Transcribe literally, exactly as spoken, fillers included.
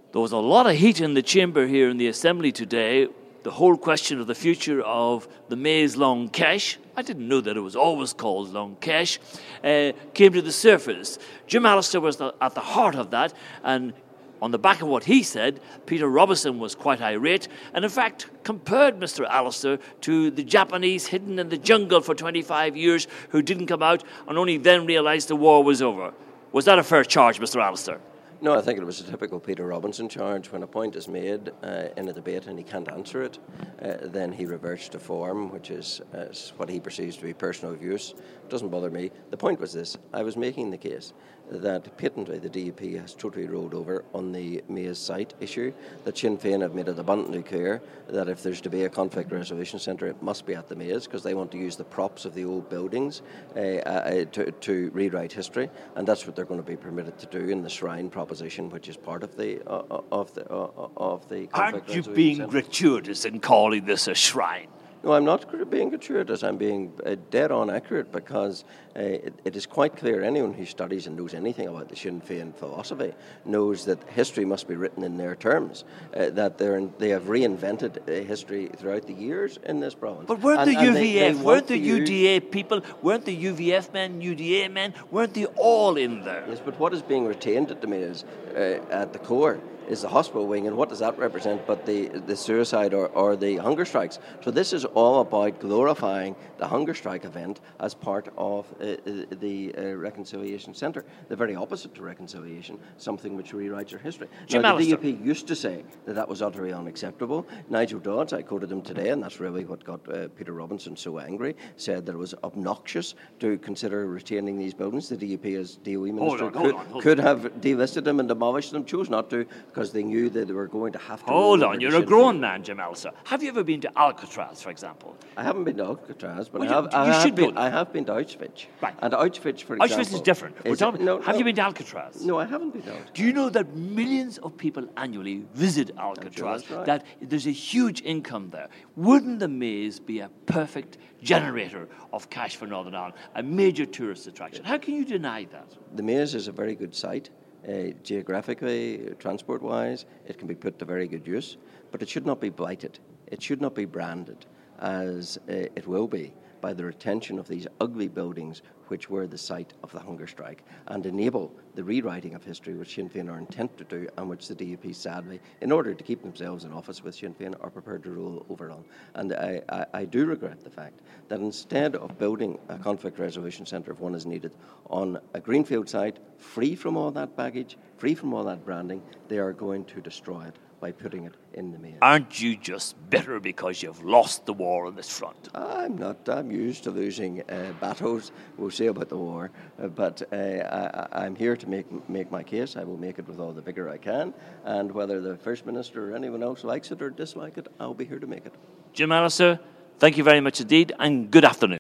There was a lot of heat in the chamber here in the Assembly today. The whole question of the future of the Maze Long Kesh, I didn't know that it was always called Long Kesh, uh, came to the surface. Jim Allister was the, at the heart of that, and on the back of what he said, Peter Robinson was quite irate and in fact compared Mister Allister to the Japanese hidden in the jungle for twenty-five years who didn't come out and only then realised the war was over. Was that a fair charge, Mister Allister? No, I think it was a typical Peter Robinson charge. When a point is made uh, in a debate and he can't answer it, uh, then he reverts to form, which is uh, what he perceives to be personal views. It doesn't bother me. The point was this. I was making the case that patently the D U P has totally rolled over on the Maze site issue, that Sinn Féin have made it abundantly clear that if there's to be a conflict resolution centre, it must be at the Maze because they want to use the props of the old buildings uh, uh, to, to rewrite history, and that's what they're going to be permitted to do in the Shrine proposition, which is part of the uh, of the uh, of the conflict Aren't you resolution being centre. gratuitous in calling this a shrine? No, I'm not gr- being gratuitous. I'm being uh, dead on accurate because uh, it, it is quite clear anyone who studies and knows anything about the Sinn Féin philosophy knows that history must be written in their terms, uh, that they're in, they have reinvented uh, history throughout the years in this province. But weren't And- the and U they- V they F, want weren't the to use- U D A people, weren't the U V F men, U D A men, weren't they all in there? Yes, but what is being retained at the Maze uh, at the core is the hospital wing, and what does that represent but the, the suicide or, or the hunger strikes? So this is all about glorifying the hunger strike event as part of uh, the uh, Reconciliation Centre, the very opposite to reconciliation, something which rewrites our history. Jim Now, the D U Allister. P used to say that that was utterly unacceptable. Nigel Dodds, I quoted him today, and that's really what got uh, Peter Robinson so angry, said that it was obnoxious to consider retaining these buildings. The D U P as D O E minister on, hold could, on, hold could have delisted them and demolished them, chose not to, because they knew that they were going to have to. Hold roll on, over you're the a Sinn grown Féin. man, Jim Allister. Have you ever been to Alcatraz, for example? I haven't been to Alcatraz, but Well, I have. you- I you have should been. go. I have been to Auschwitz. Right. And Auschwitz, for example. Auschwitz is different. We're is- talking, no, have no, you been to Alcatraz? No, I haven't been to Auschwitz. Do you know that millions of people annually visit Alcatraz? that's right. That there's a huge income there. Wouldn't the Maze be a perfect generator of cash for Northern Ireland, a major tourist attraction? How can you deny that? The Maze is a very good site. Uh, geographically, transport-wise, it can be put to very good use, but it should not be blighted. It should not be branded as uh, it will be by the retention of these ugly buildings which were the site of the hunger strike and enable the rewriting of history which Sinn Féin are intent to do and which the D U P sadly, in order to keep themselves in office with Sinn Féin, are prepared to roll over on. And I, I, I do regret the fact that instead of building a conflict resolution centre if one is needed on a greenfield site, free from all that baggage, free from all that branding, they are going to destroy it by putting it in the Maze. Aren't you just bitter because you've lost the war on this front? I'm not. I'm used to losing uh, battles. We'll see about the war, uh, but uh, I, I'm here to make make my case. I will make it with all the vigour I can, and whether the First Minister or anyone else likes it or dislike it, I'll be here to make it. Jim Allister, thank you very much indeed, and good afternoon.